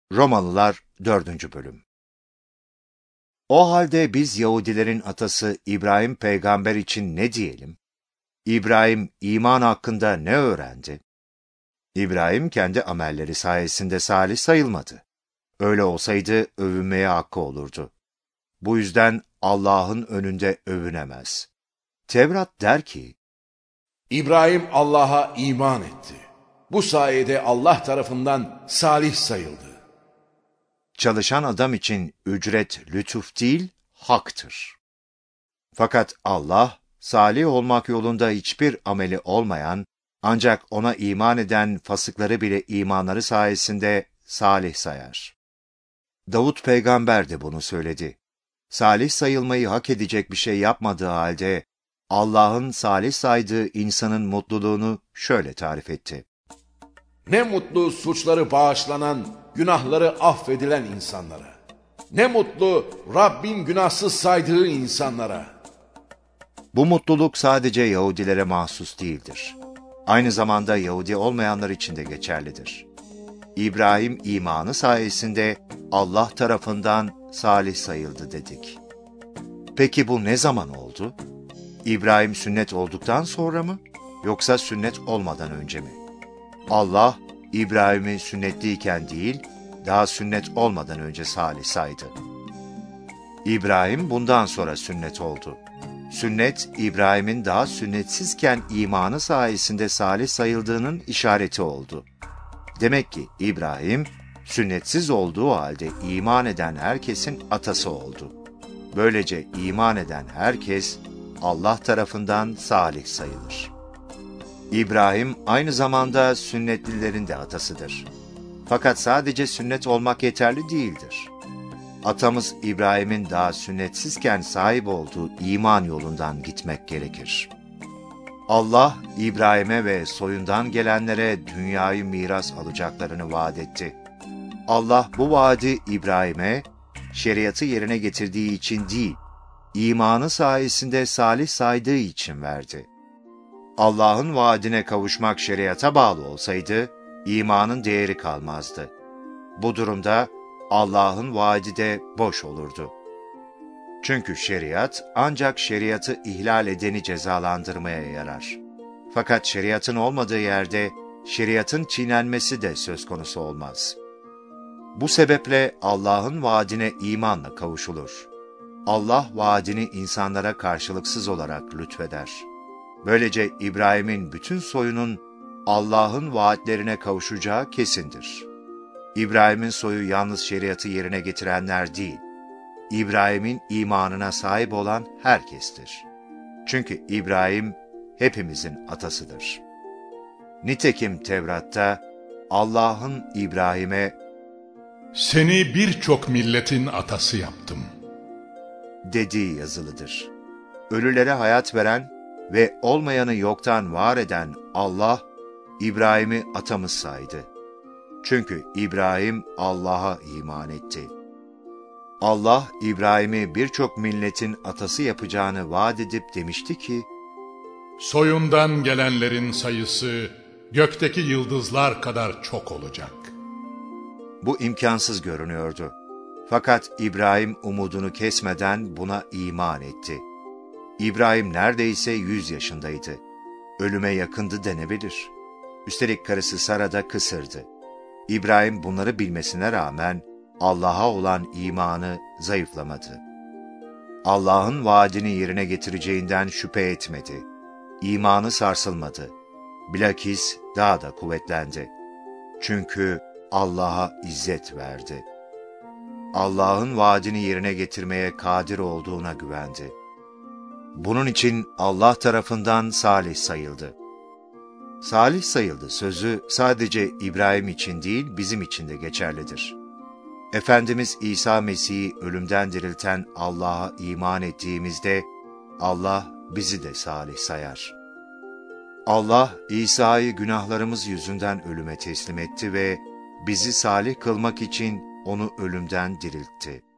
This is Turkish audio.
Romalılar 4. Bölüm. O halde biz Yahudilerin atası İbrahim peygamber için ne diyelim? İbrahim iman hakkında ne öğrendi? İbrahim kendi amelleri sayesinde salih sayılmadı. Öyle olsaydı övünmeye hakkı olurdu. Bu yüzden Allah'ın önünde övünemez. Tevrat der ki, İbrahim Allah'a iman etti. Bu sayede Allah tarafından salih sayıldı. çalışan adam için ücret lütuf değil, haktır. Fakat Allah, salih olmak yolunda hiçbir ameli olmayan, ancak ona iman eden fasıkları bile imanları sayesinde salih sayar. Davut peygamber de bunu söyledi. Salih sayılmayı hak edecek bir şey yapmadığı halde, Allah'ın salih saydığı insanın mutluluğunu şöyle tarif etti. Ne mutlu suçları bağışlanan, günahları affedilen insanlara. Ne mutlu Rabbin günahsız saydığı insanlara. Bu mutluluk sadece Yahudilere mahsus değildir. Aynı zamanda Yahudi olmayanlar için de geçerlidir. İbrahim imanı sayesinde Allah tarafından salih sayıldı dedik. Peki bu ne zaman oldu? İbrahim sünnet olduktan sonra mı? Yoksa sünnet olmadan önce mi? Allah, İbrahim'i sünnetliyken değil, daha sünnet olmadan önce salih saydı. İbrahim bundan sonra sünnet oldu. Sünnet, İbrahim'in daha sünnetsizken imanı sayesinde salih sayıldığının işareti oldu. Demek ki İbrahim, sünnetsiz olduğu halde iman eden herkesin atası oldu. Böylece iman eden herkes, Allah tarafından salih sayılır. İbrahim aynı zamanda sünnetlilerin de atasıdır. Fakat sadece sünnet olmak yeterli değildir. Atamız İbrahim'in daha sünnetsizken sahip olduğu iman yolundan gitmek gerekir. Allah, İbrahim'e ve soyundan gelenlere dünyayı miras alacaklarını vaat etti. Allah bu vaadi İbrahim'e, şeriatı yerine getirdiği için değil, imanı sayesinde salih saydığı için verdi. Allah'ın vaadine kavuşmak şeriata bağlı olsaydı, imanın değeri kalmazdı. Bu durumda Allah'ın vaadi de boş olurdu. Çünkü şeriat ancak şeriatı ihlal edeni cezalandırmaya yarar. Fakat şeriatın olmadığı yerde şeriatın çiğnenmesi de söz konusu olmaz. Bu sebeple Allah'ın vaadine imanla kavuşulur. Allah vaadini insanlara karşılıksız olarak lütfeder. Böylece İbrahim'in bütün soyunun Allah'ın vaatlerine kavuşacağı kesindir. İbrahim'in soyu yalnız şeriatı yerine getirenler değil, İbrahim'in imanına sahip olan herkestir. Çünkü İbrahim hepimizin atasıdır. Nitekim Tevrat'ta Allah'ın İbrahim'e "Seni birçok milletin atası yaptım" dediği yazılıdır. Ölülere hayat veren ve olmayanı yoktan var eden Allah, İbrahim'i atamız saydı. Çünkü İbrahim Allah'a iman etti. Allah, İbrahim'i birçok milletin atası yapacağını vaat edip demişti ki, "Soyundan gelenlerin sayısı gökteki yıldızlar kadar çok olacak." Bu imkansız görünüyordu. Fakat İbrahim umudunu kesmeden buna iman etti. İbrahim neredeyse 100 yaşındaydı. Ölüme yakındı denebilir. Üstelik karısı Sara da kısırdı. İbrahim bunları bilmesine rağmen Allah'a olan imanı zayıflamadı. Allah'ın vaadini yerine getireceğinden şüphe etmedi. İmanı sarsılmadı. Bilakis daha da kuvvetlendi. Çünkü Allah'a izzet verdi. Allah'ın vaadini yerine getirmeye kadir olduğuna güvendi. Bunun için Allah tarafından salih sayıldı. Salih sayıldı sözü sadece İbrahim için değil, bizim için de geçerlidir. Efendimiz İsa Mesih'i ölümden dirilten Allah'a iman ettiğimizde, Allah bizi de salih sayar. Allah, İsa'yı günahlarımız yüzünden ölüme teslim etti ve bizi salih kılmak için onu ölümden diriltti.